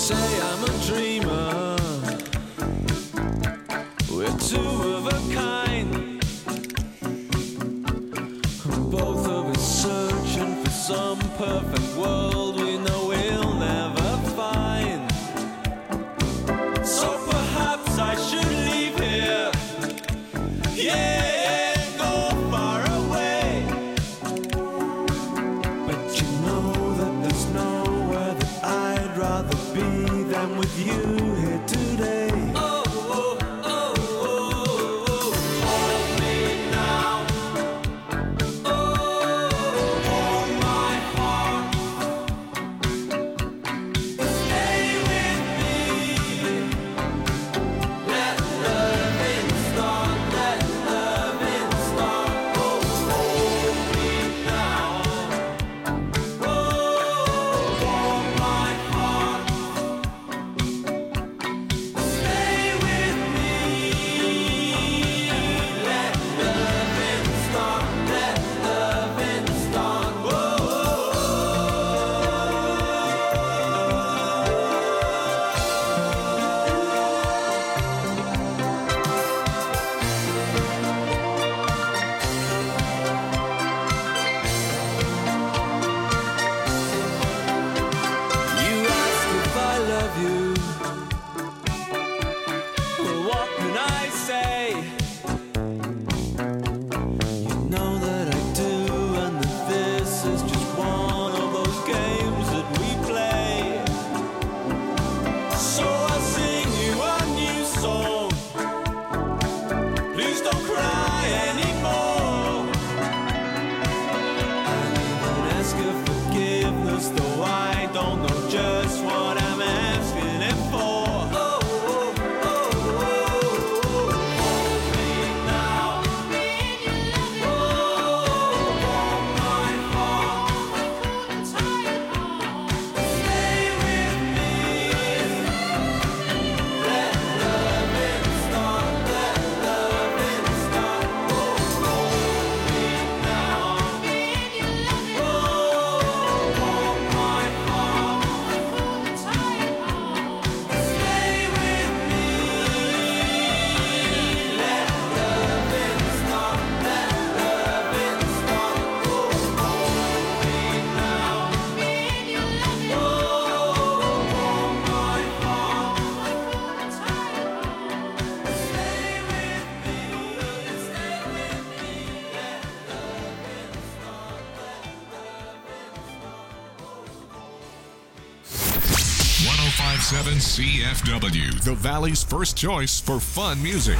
say I'm a dreamer. We're two of a kind. Both of us searching for some perfect world we know we'll never find. So perhaps I should leave here. Yeah, go far away. But you know that there's nowhere that I'd rather be than with you here today. CFW, the Valley's first choice for fun music.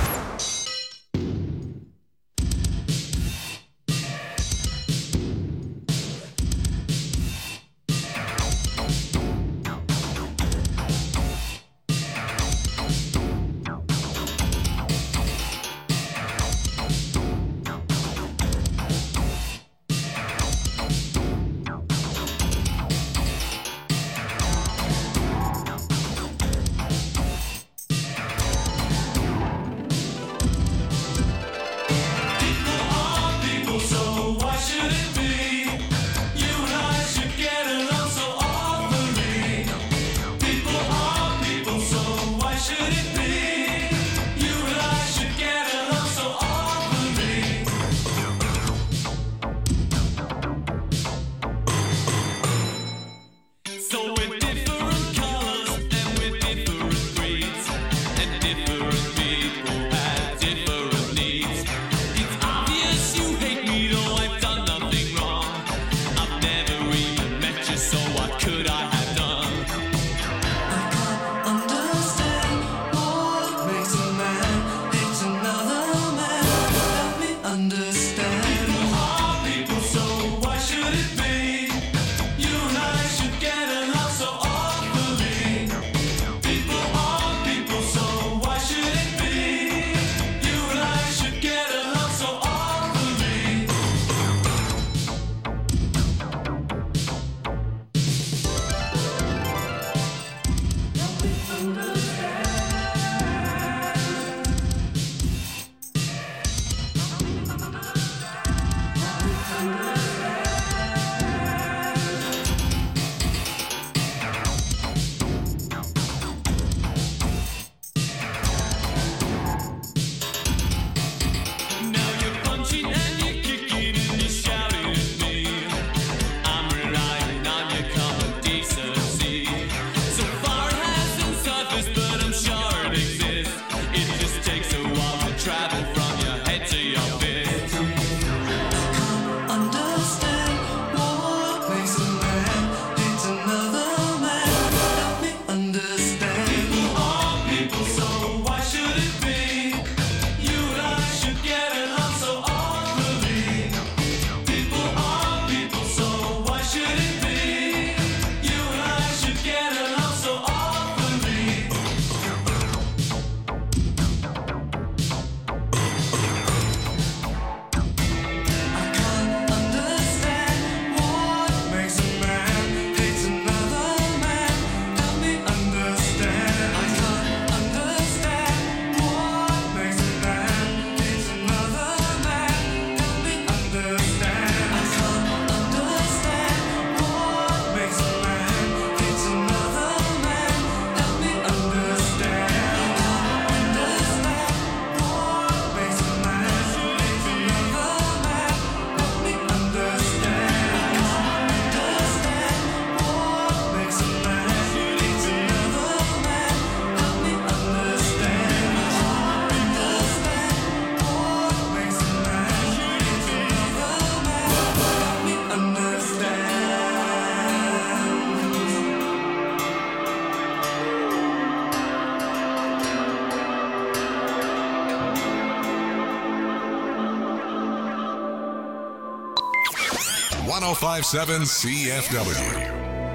1057 CFW.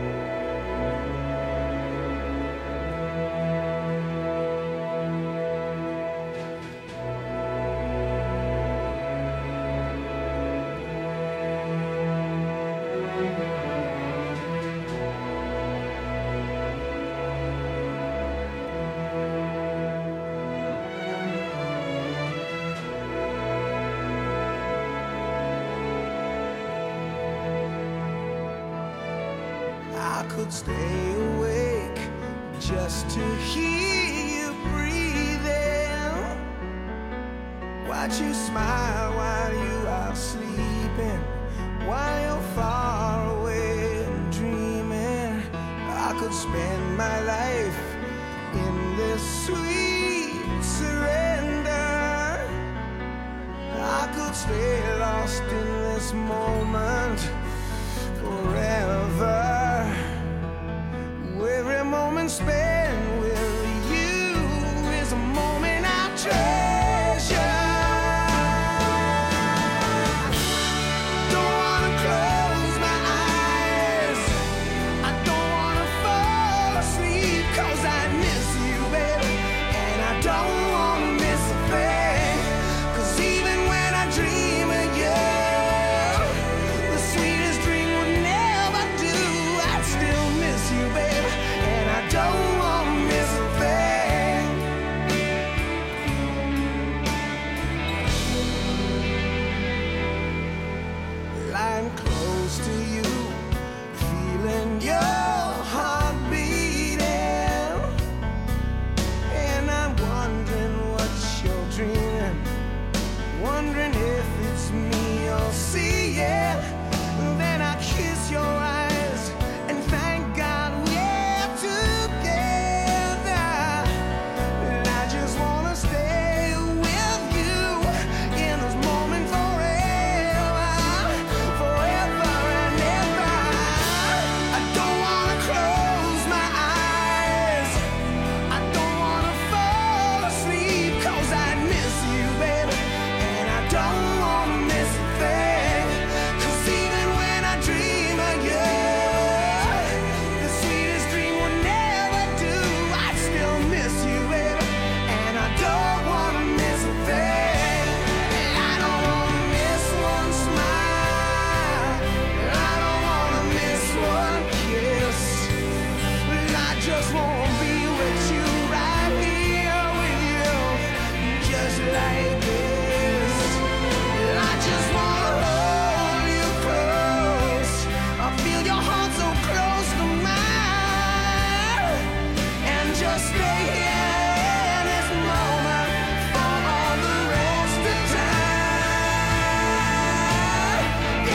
I could stay awake just to hear you breathing. Watch you smile while you are sleeping, while you're far away and dreaming. I could spend my life in this sweet surrender. I could stay lost in this moment forever. Every moment spent with you is a moment I treasure. Don't wanna close my eyes, I don't wanna fall asleep, 'cause I miss you, baby, and I don't wanna miss a thing. 'Cause even when I dream of you, the sweetest dream would never do. I'd still miss you, baby, and I don't want to miss a thing. Lying close to you, feeling your heart beating, and I'm wondering what you're dreaming, wondering if it's me you're seeing. Then I kiss your eyes and thank God we're together. And I just wanna stay with you in this moment forever, forever and ever. I don't wanna close my eyes, I don't wanna fall asleep, 'cause I miss you, baby, and I don't wanna miss a thing. 'Cause even when I dream of you, the sweetest dream would never do. I'd still miss you, baby, and I don't wanna miss a thing. I don't wanna miss one smile, I don't wanna miss one kiss. I just wanna be with you, right here with you, just like this. I just wanna hold you close, I feel your heart so close to mine, and just stay here in this moment for all the rest of time.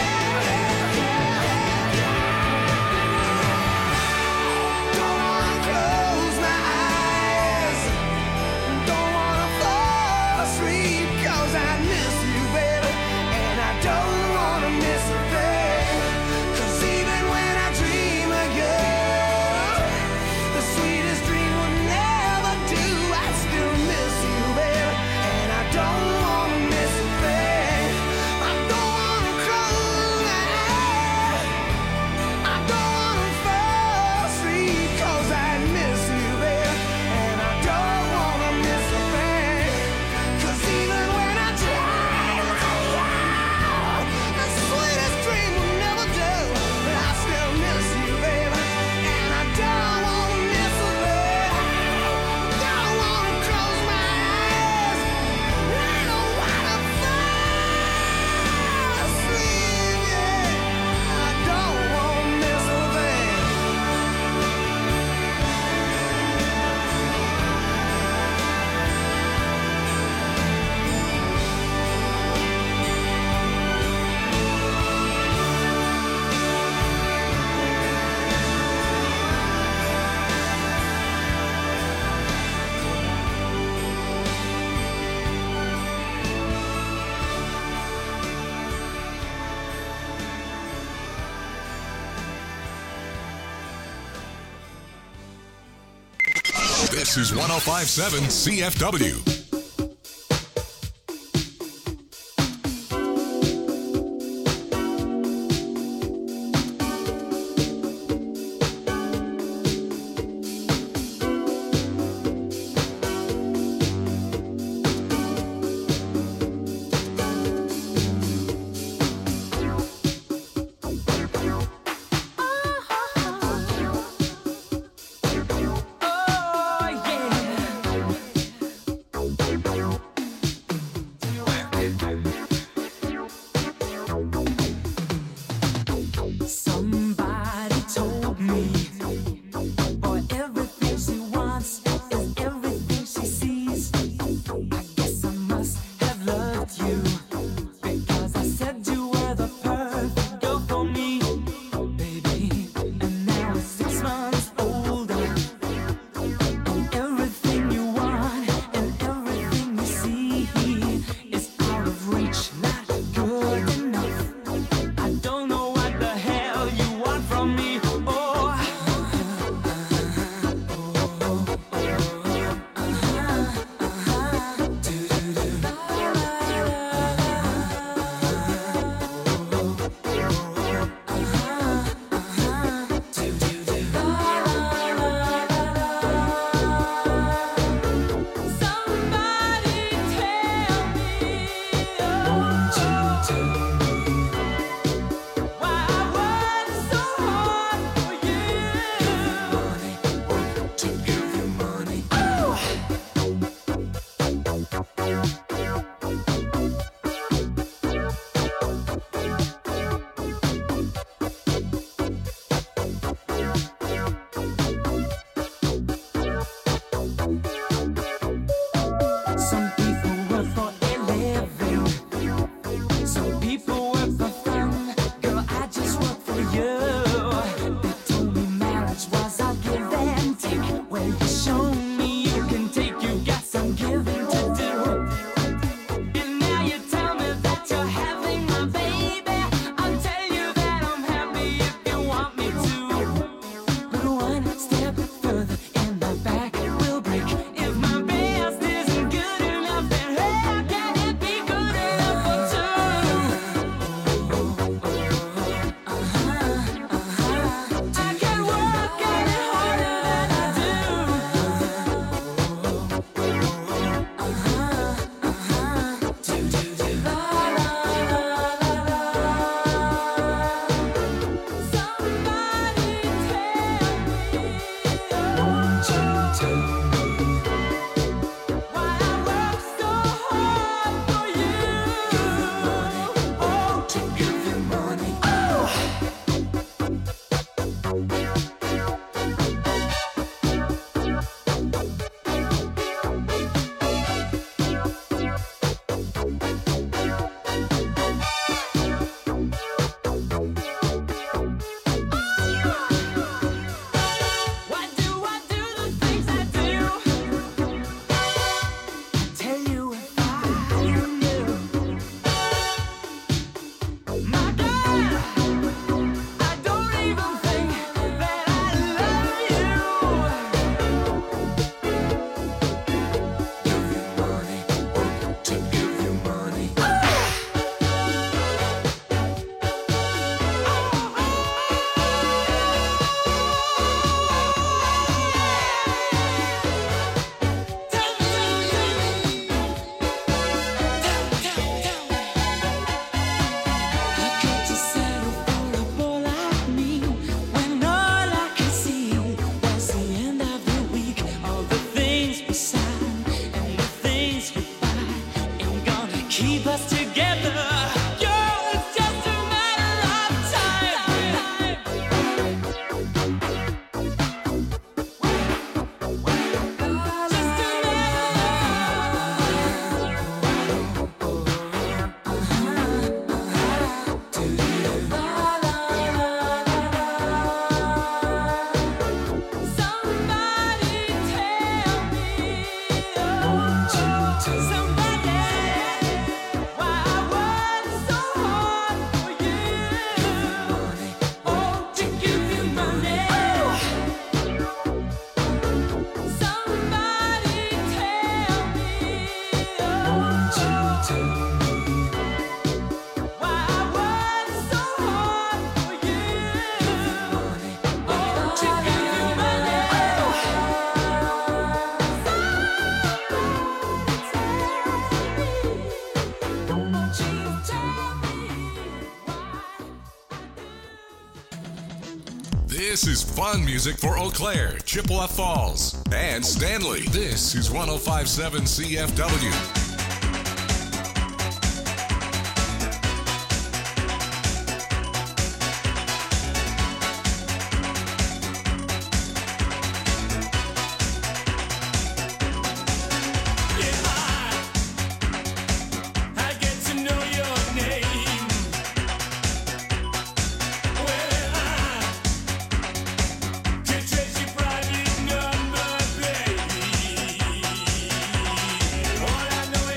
Don't wanna close my eyes, don't wanna fall asleep, 'cause I miss you, baby, and I don't wanna miss a thing. 'Cause even when I dream of you, the sweetest dream would never do. I still miss you, baby, and I don't wanna miss a thing. I don't wanna close my eyes, I don't wanna fall asleep, 'cause I miss you, baby, and I don't wanna miss a thing. 'Cause even when I dream of you, the sweetest dream will never do. But I still miss you, baby, and I don't wanna miss a thing. Don't wanna close my eyes, I don't wanna fall asleep, yeah. I don't wanna miss a thing. This is 1057 CFW. This is fun music for Eau Claire, Chippewa Falls, and Stanley. This is 105.7 CFW. All I know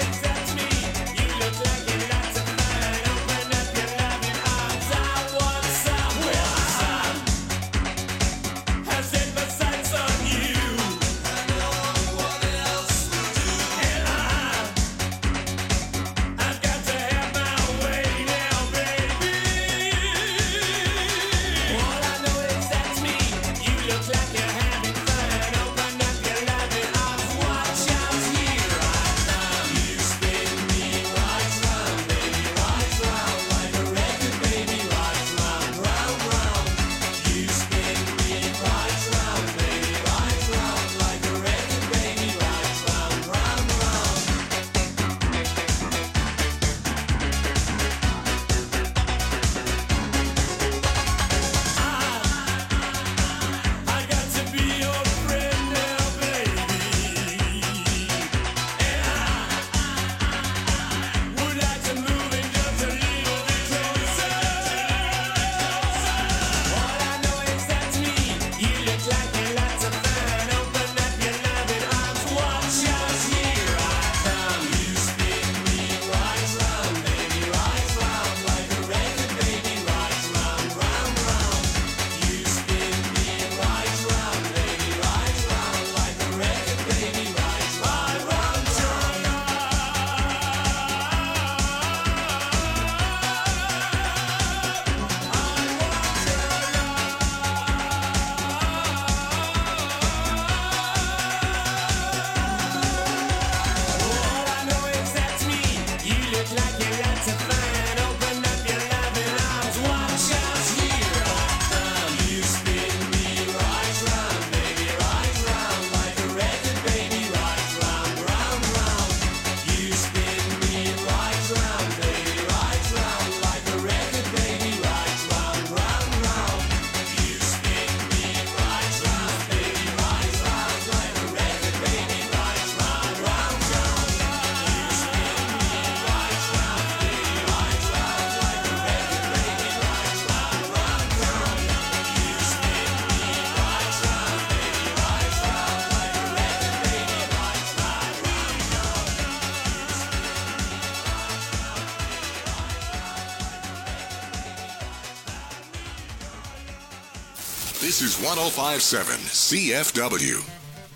This is 105.7 CFW.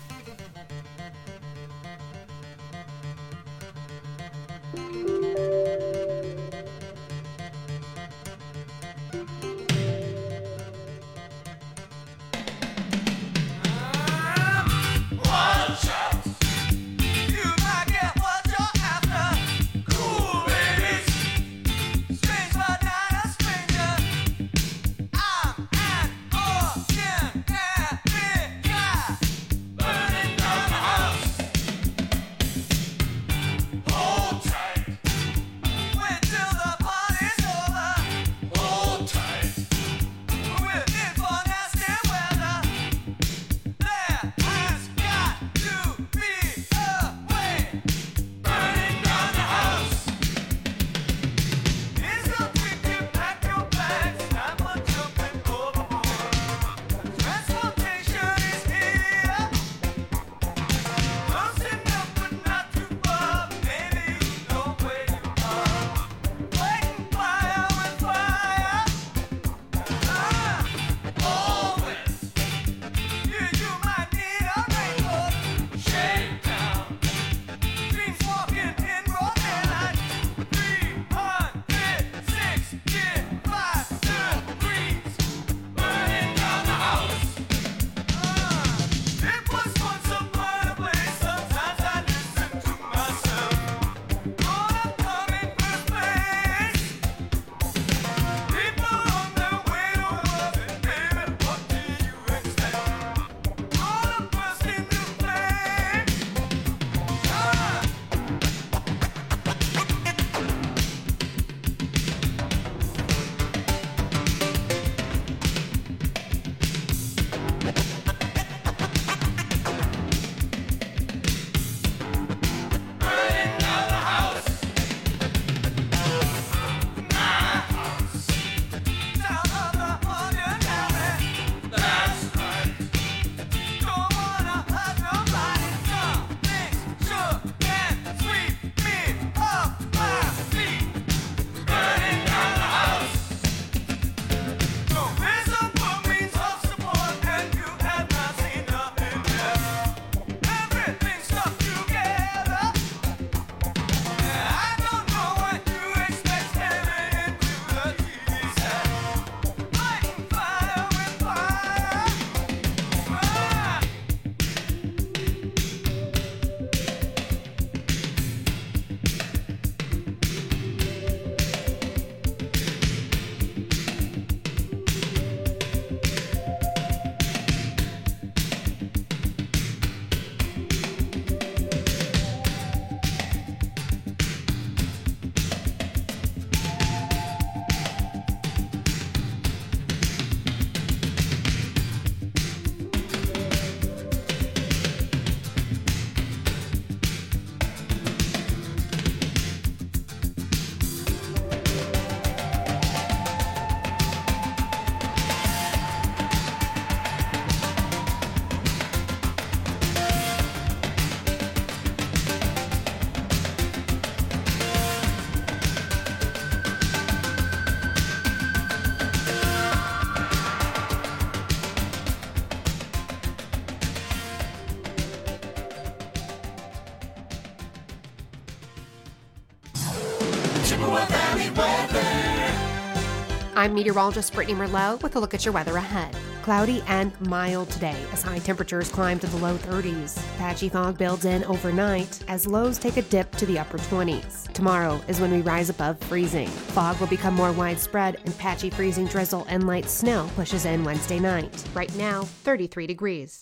I'm meteorologist Brittany Merlot with a look at your weather ahead. Cloudy and mild today as high temperatures climb to the low 30s. Patchy fog builds in overnight as lows take a dip to the upper 20s. Tomorrow is when we rise above freezing. Fog will become more widespread and patchy freezing drizzle and light snow pushes in Wednesday night. Right now, 33 degrees.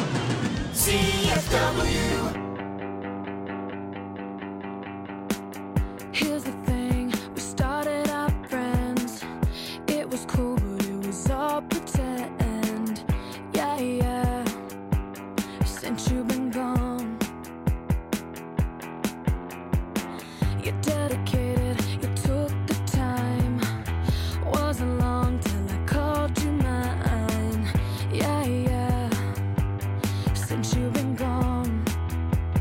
CFW. Here's the thing, we started out friends. It was cool, but it was all pretend. Yeah, yeah. Since you've been gone, you're dedicated, you took the time. Wasn't long till I called you mine. Yeah, yeah. Since you've been gone,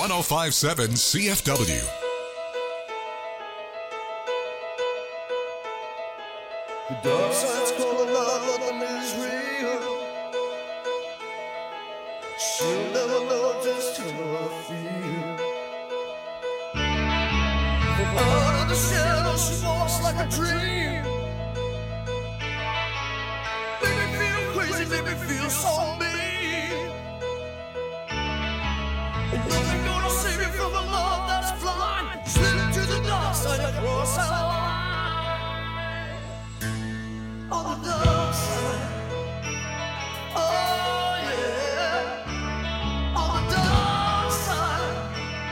1057 CFW. The dark side's calling out, nothing is real. She'll never know just how I feel. From out of the shadows, she walks like a dream. Make me feel crazy, make me feel so mean. And nothing gonna save me from a love that's blind. Slip to the dark side, across our line. On the dark side, oh yeah. On the dark side,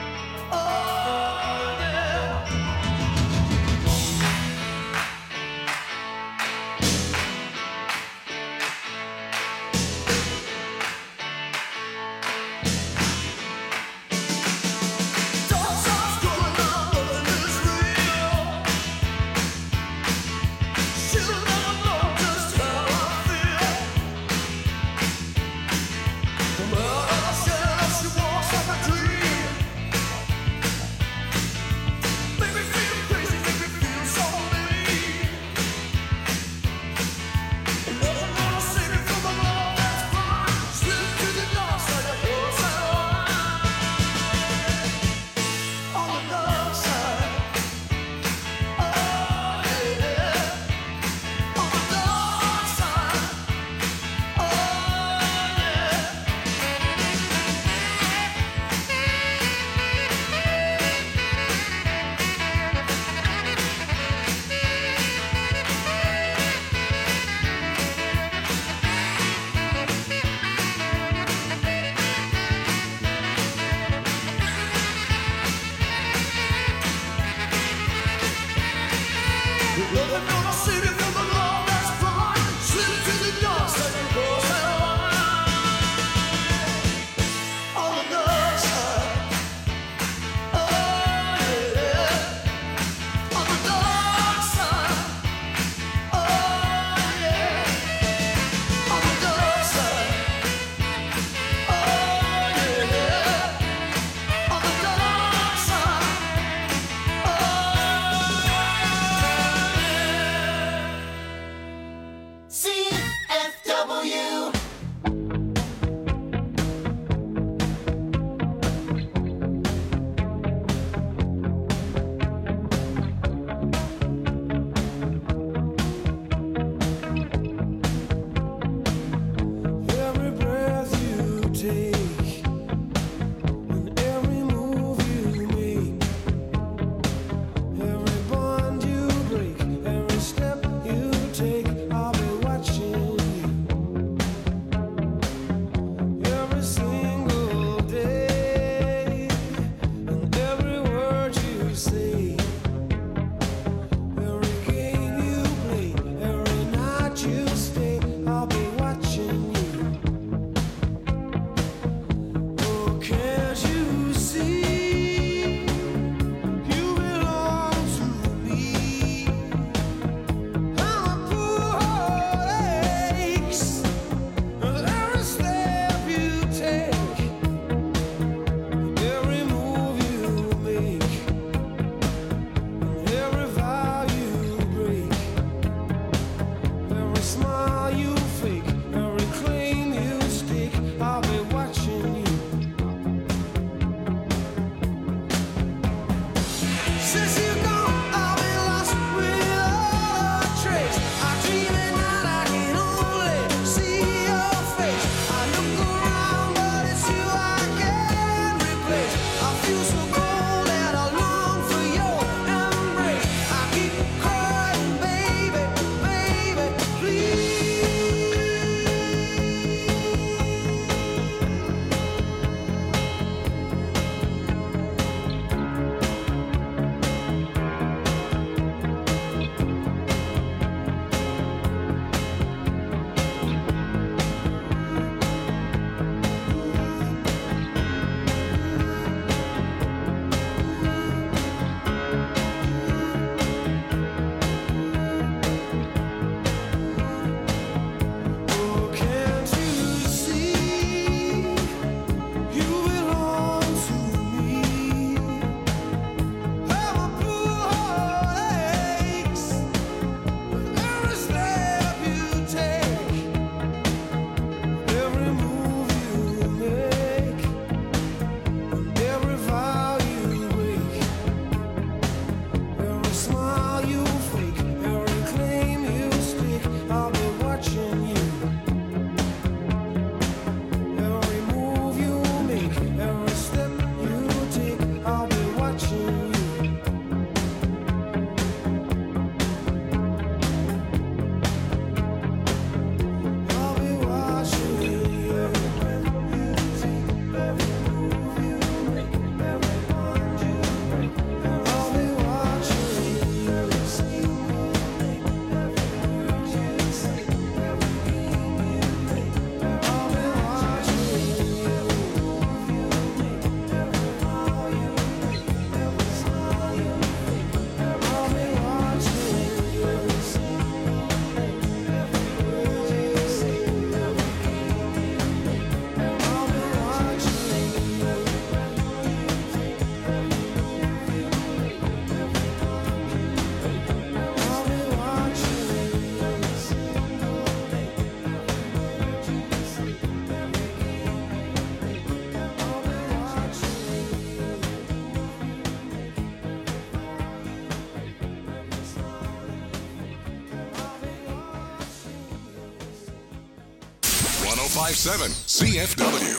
oh yeah. 1057 CFW.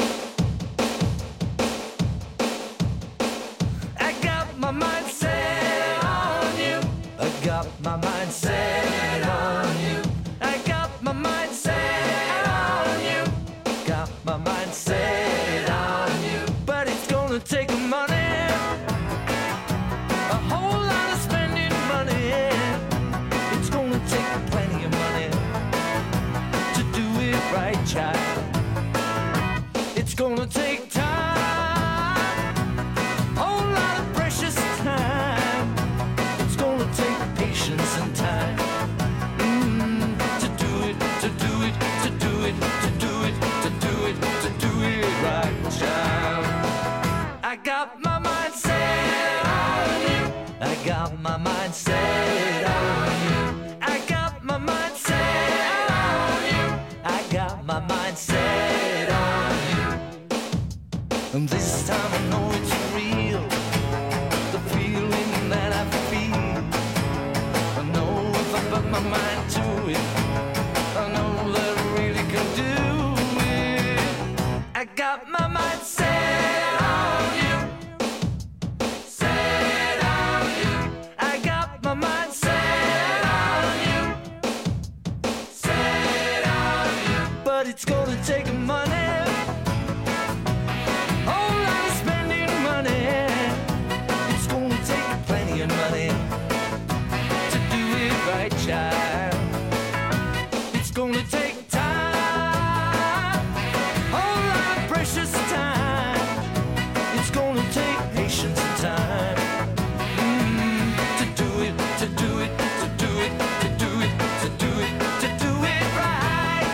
I got my mind set on you. I got my mind set on you. I got my mind set on you. Got my mind set on you. But it's gonna take money, a whole lot of spending money. It's gonna take plenty of money to do it right, child. It's gonna take time, whole lot of precious time. It's gonna take patience and time to do it, to do it, to do it, to do it, to do it, to do it right, child. I got my mind set on you. I got my mind set on you. I got my mind set on you. I got my mind set on you. And this time I know it's real, the feeling that I feel. I know if I put my mind to it, I know that I really can do it. I got my mind set on you. Set on you. I got my mind set on you. Set on you. But it's gonna take money, whole lot of spending money. It's gonna take plenty of money to do it right, child. It's gonna take time, whole lot of precious time. It's gonna take patience and time to do it, to do it, to do it, to do it, to do it, to do it right.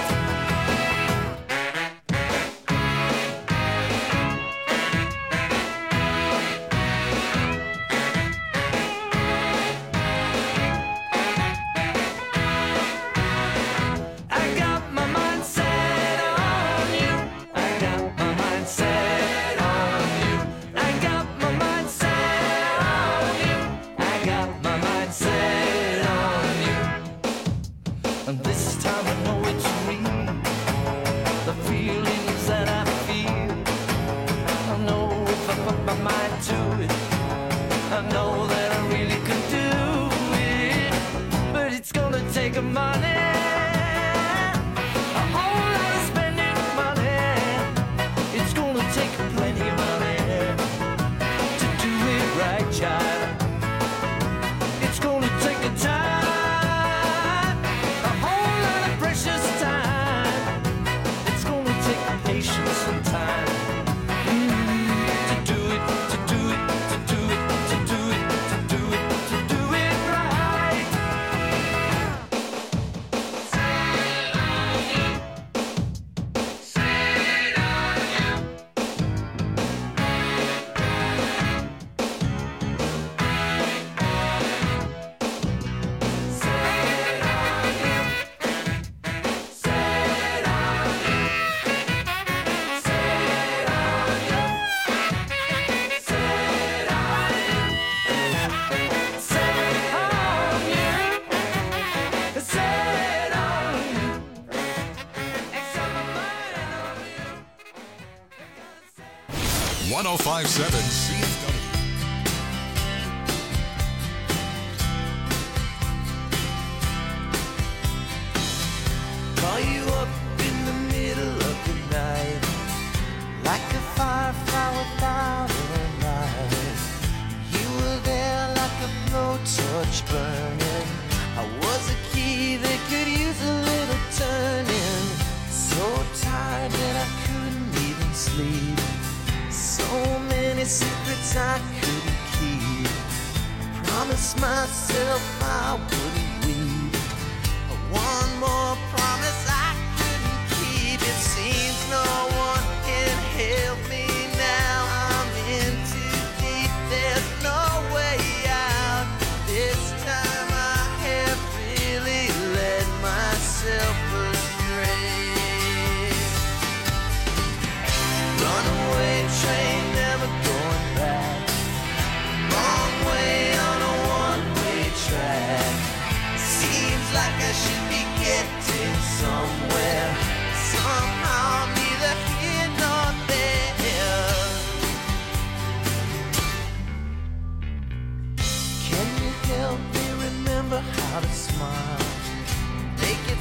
I got my mind set on you. I got my mind set on you. I got my mind set on you. I got my mind set on you. And this time I know it's real, the feelings that I feel. I know if I put my mind to it, I know that I really can do it. But it's gonna take a money, a whole lot of spending money. It's gonna take plenty of money to do it right, child. It's gonna take a time, a whole lot of precious time. It's gonna take patience and time to do it, to do it, to do it, to do it, to do it, to do it right. Set on you. Set on you. Set on you. Set on you. Set on you. Set on you. Set on you. Set on you. Except my mind on you. 1057 CFW. Call you up in the middle of the night, like a firefly without a light. You were there like a blowtorch burning. I was a key that could use a little turning. So tired that I couldn't even sleep. So many secrets I couldn't keep. Promised myself I wouldn't weep. One more promise I couldn't keep. It seems no one can help me now. I'm in too deep. There's no way out. This time I have really led myself astray. Runaway train, never going back. Wrong way on a one-way track.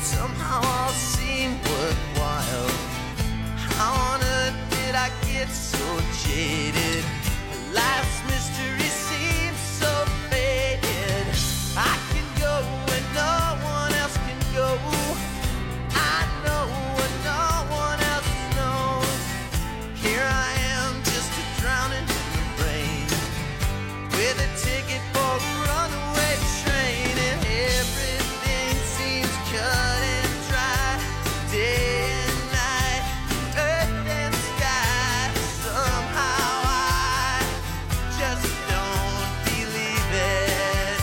somehow all seemed worthwhile. How on earth did I get so jaded? Life's mystery seems so faded. I can go where no one else can go. I know what no one else knows. Here I am, just a drowning in the rain, with a ticket for a runaway train, and everything seems cut and dry. Day and night, earth and sky. Somehow I just don't believe it.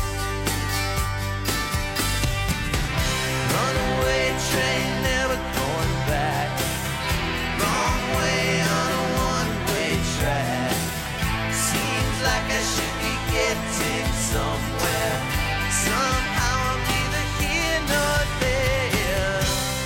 Runaway train, never going back. Wrong way on a one-way track. Seems like I should be getting somewhere. Somehow I'm neither here nor there.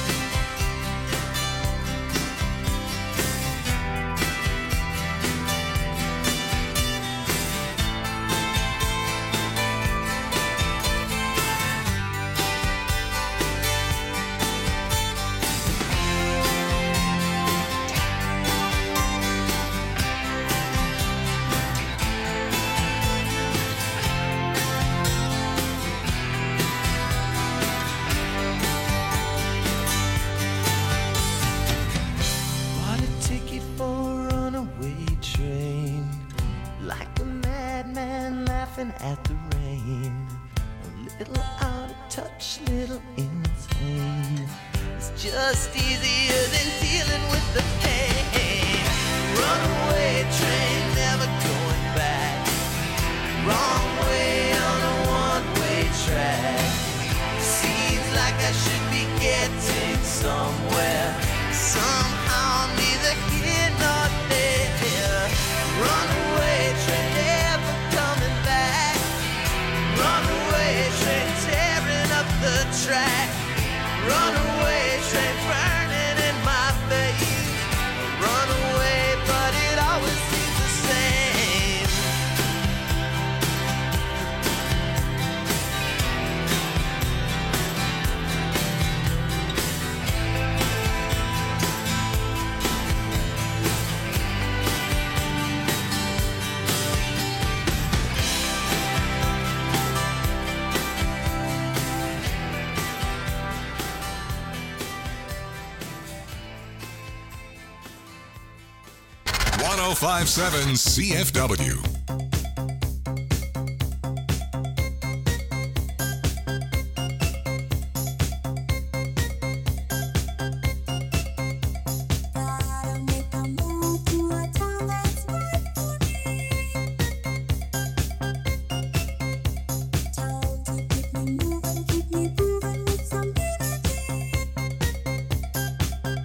Bought a ticket for a runaway train, like a madman laughing at the rain. A little out of touch, little insane. It's just easier than dealing with the pain. Runaway train, never going back. Wrong way on a one-way track. Seems like I should be getting somewhere. Somehow I'm neither here nor there. Runaway train, never coming back. Runaway train, tearing up the track. Runaway train, burning in my face. Runaway, but it always seems the same. .1057 CFW.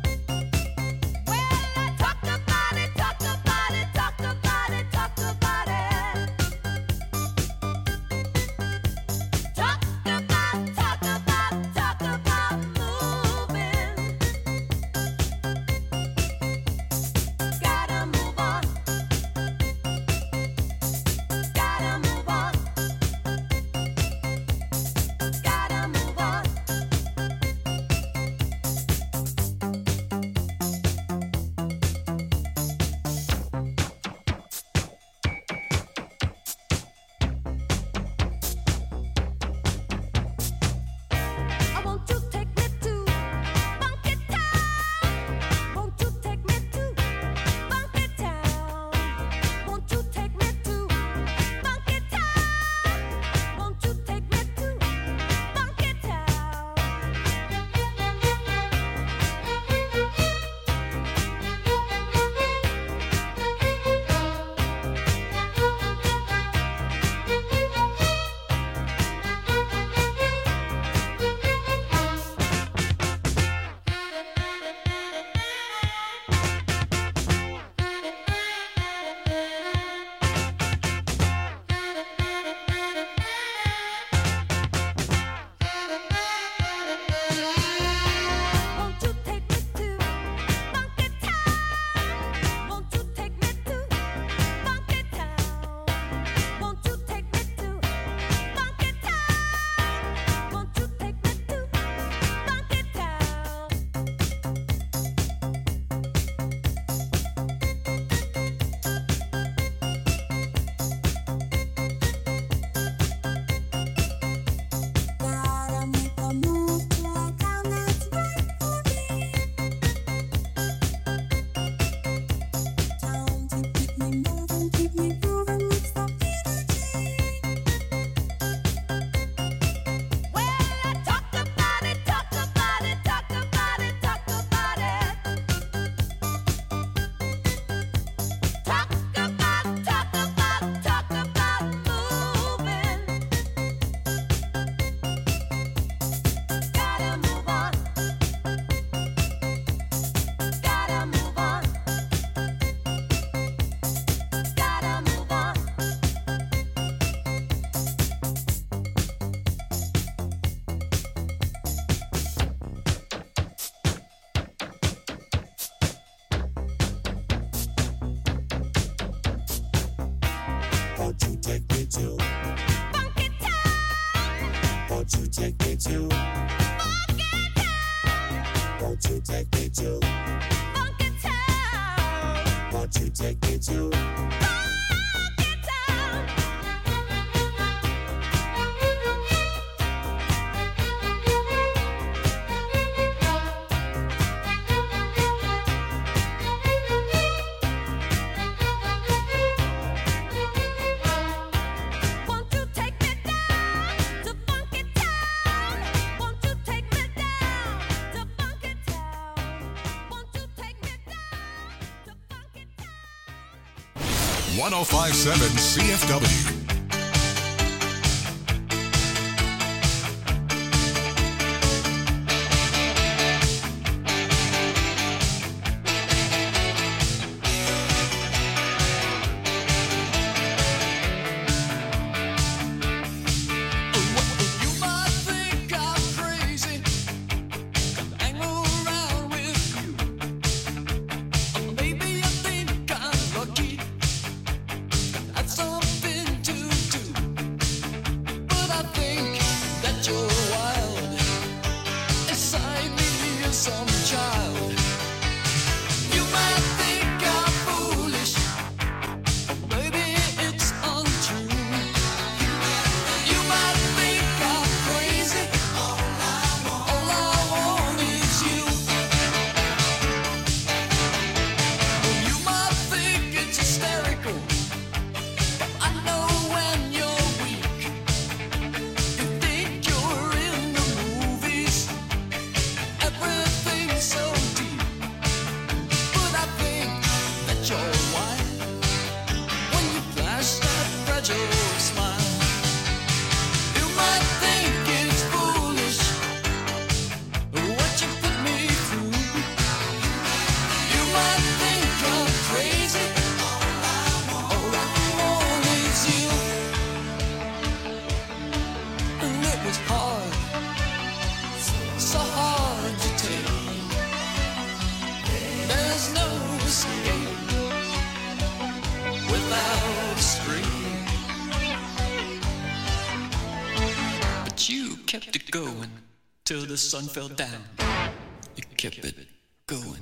Well, I talked about it, talked about it, talked about it, talked about it. Won't you take me to Funky Town? Won't you take me to Funky Town? Won't you take me to Funky Town? 1057 CFW. Kept it going till the sun fell down. You kept it going.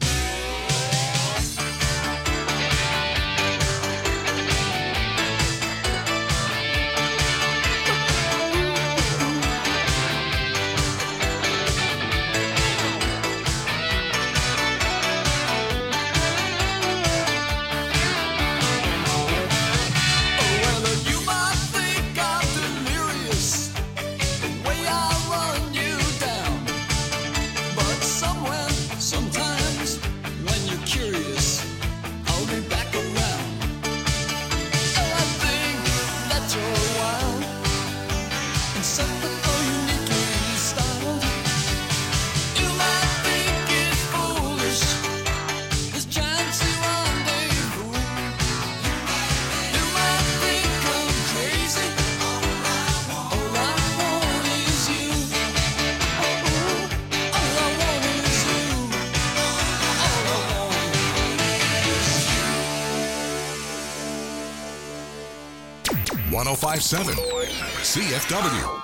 .1057 CFW.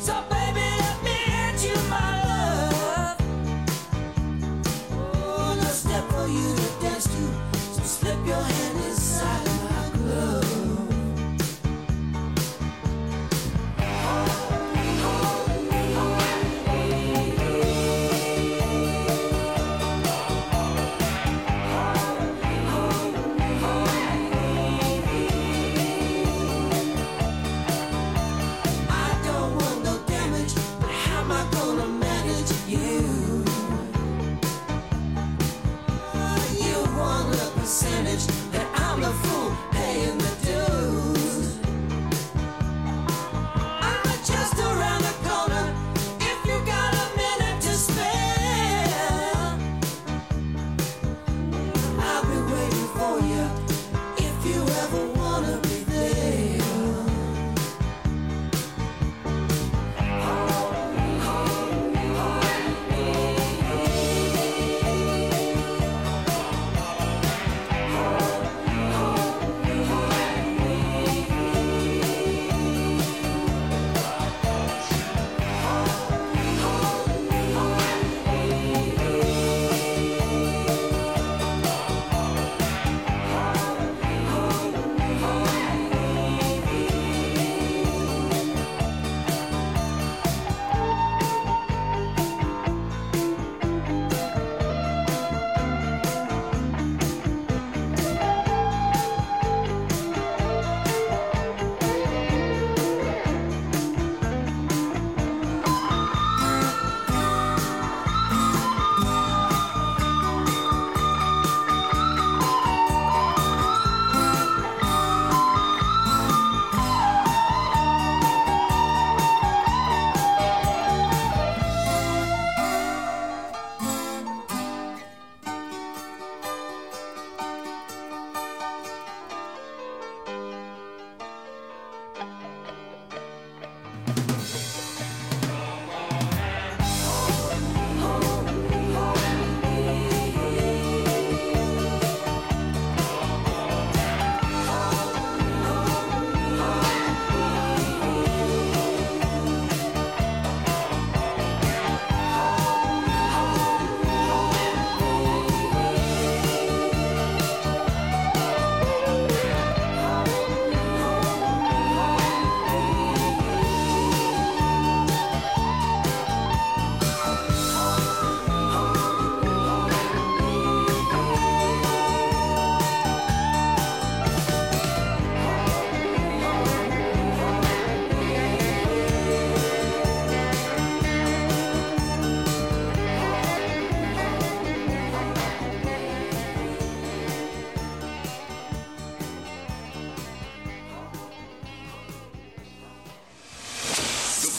Oh,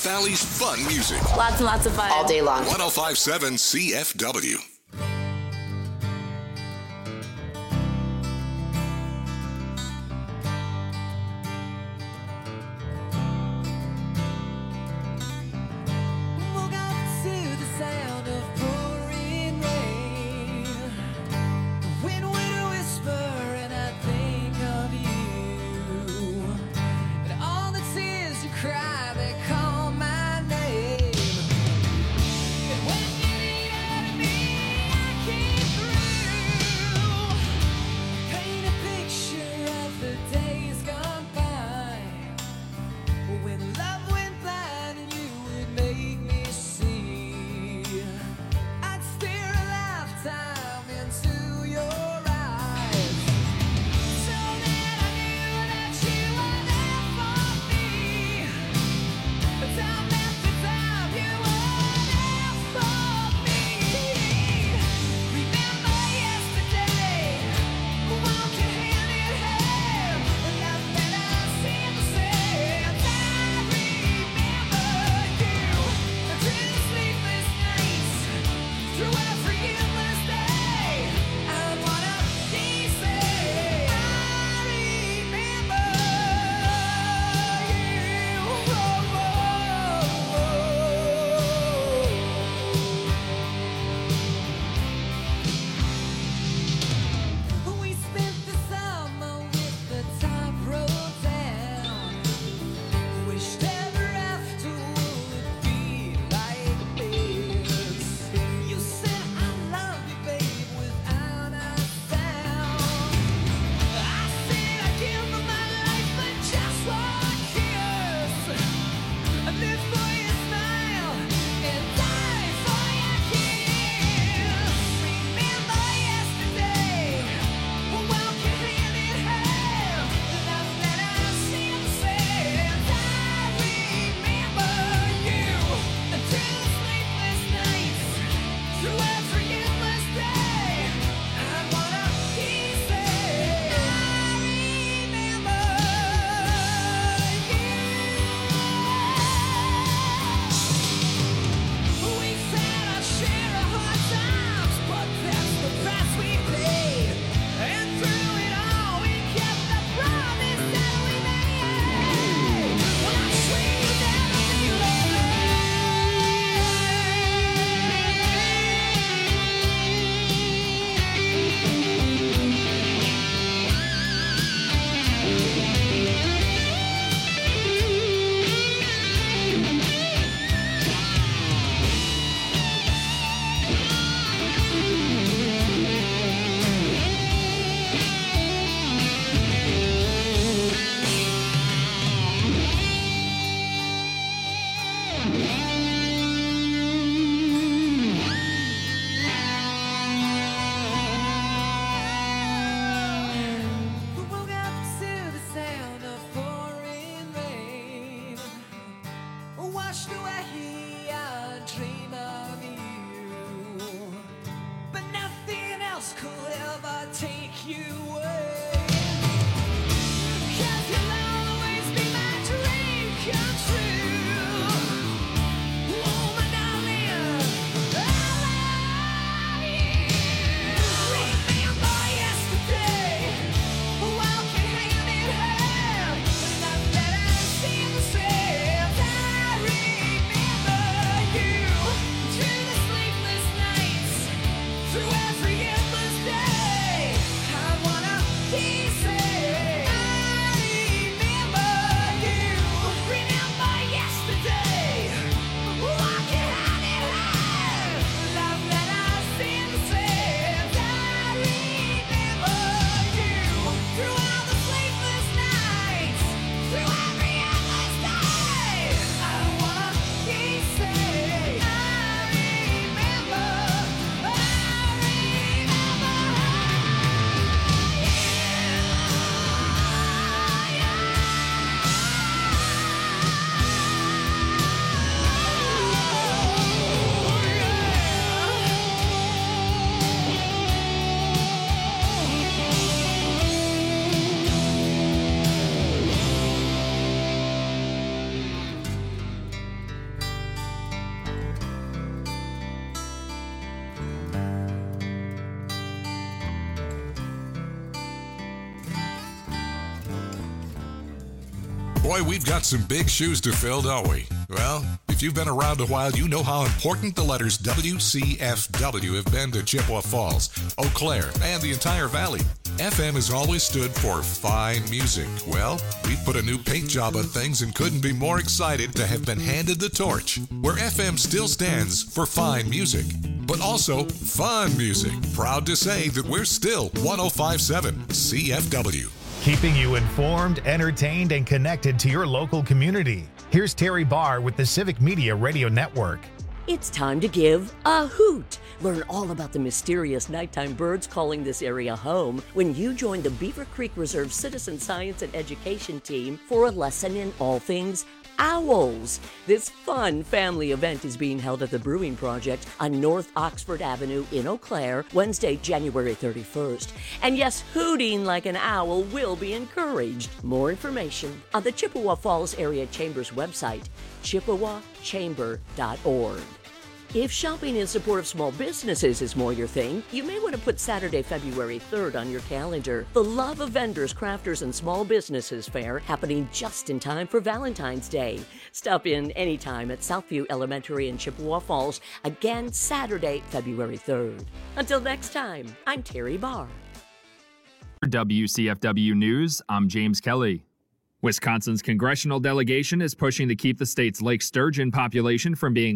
Valley's fun music. Lots and lots of fun. All day long. 1057 CFW. Woke up to the sound of pouring rain. The wind would whisper and I'd think of you. And all the tears you cry, they call my name. And when you needed me, I came through. Paint a picture of the days gone by. When love went blind and you would make me see, I'd stare a lifetime into your eyes, so that I knew that you were there for me. Time after time, you were there for me. Remember yesterday, walking hand in hand, and I've never seen the same. I remember you through the sleepless nights, through every endless day. I wanna be saved. I remember you. We spent the summer with the top rolled down. Wished ever after would be like this. You said I love you, babe, without a sound. I said I'd give my life for just one kiss. I live for your smile and die for your kiss. Remember yesterday, we're walking hand in hand, and I've never seen the same. I remember you through the sleepless nights, through every endless day. I wanna be saved. I remember you. We said our share of hard times, but that's the price we paid. And through it all, we kept the promise that we made. Well, I swear you never feel We woke up to the sound of pouring rain. Washed away our dream of you, but nothing else could ever take you away. 'Cause you'll always be my dream come true. Oh, my darling, I love you. Remember yesterday, walking hand in hand, and I've never seen the same. I remember you through the sleepless nights, through every endless day. I wanna Boy, we've got some big shoes to fill, don't we? Well, if you've been around a while, you know how important the letters WCFW have been to Chippewa Falls, Eau Claire, and the entire valley. FM has always stood for fine music. Well, we've put a new paint job on things and couldn't be more excited to have been handed the torch, where FM still stands for fine music, but also fun music. Proud to say that we're still 105.7 CFW. Keeping you informed, entertained, and connected to your local community. Here's Terry Barr with the Civic Media Radio Network. It's time to give a hoot. Learn all about the mysterious nighttime birds calling this area home when you join the Beaver Creek Reserve Citizen Science and Education team for a lesson in all things owls. This fun family event is being held at the Brewing Project on North Oxford Avenue in Eau Claire, Wednesday, January 31st. And yes, hooting like an owl will be encouraged. More information on the Chippewa Falls Area Chamber's website, chippewachamber.org. If shopping in support of small businesses is more your thing, you may want to put Saturday, February 3rd on your calendar. The Love of Vendors, Crafters, and Small Businesses Fair happening just in time for Valentine's Day. Stop in anytime at Southview Elementary in Chippewa Falls, again Saturday, February 3rd. Until next time, I'm Terry Barr. For WCFW News, I'm James Kelly. Wisconsin's congressional delegation is pushing to keep the state's lake sturgeon population from being